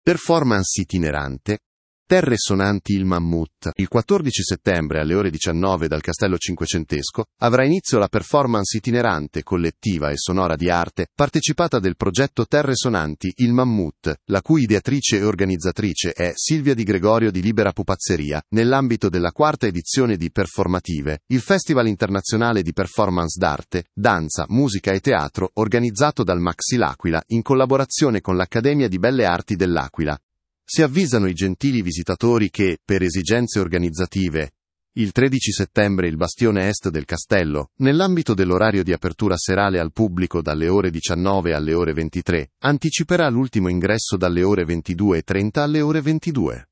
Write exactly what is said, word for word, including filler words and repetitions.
Performance itinerante. Terre sonanti il Mammut. Il quattordici settembre alle ore diciannove dal Castello Cinquecentesco avrà inizio la performance itinerante, collettiva e sonora di arte partecipata del progetto Terre sonanti il Mammut, la cui ideatrice e organizzatrice è Silvia Di Gregorio di Libera Pupazzeria, nell'ambito della quarta edizione di Performative, il Festival internazionale di performance d'arte, danza, musica e teatro organizzato dal Maxi L'Aquila in collaborazione con l'Accademia di Belle Arti dell'Aquila. Si avvisano i gentili visitatori che, per esigenze organizzative, il tredici settembre il bastione est del castello, nell'ambito dell'orario di apertura serale al pubblico dalle ore diciannove alle ore ventitré, anticiperà l'ultimo ingresso dalle ore ventidue e trenta alle ore ventidue.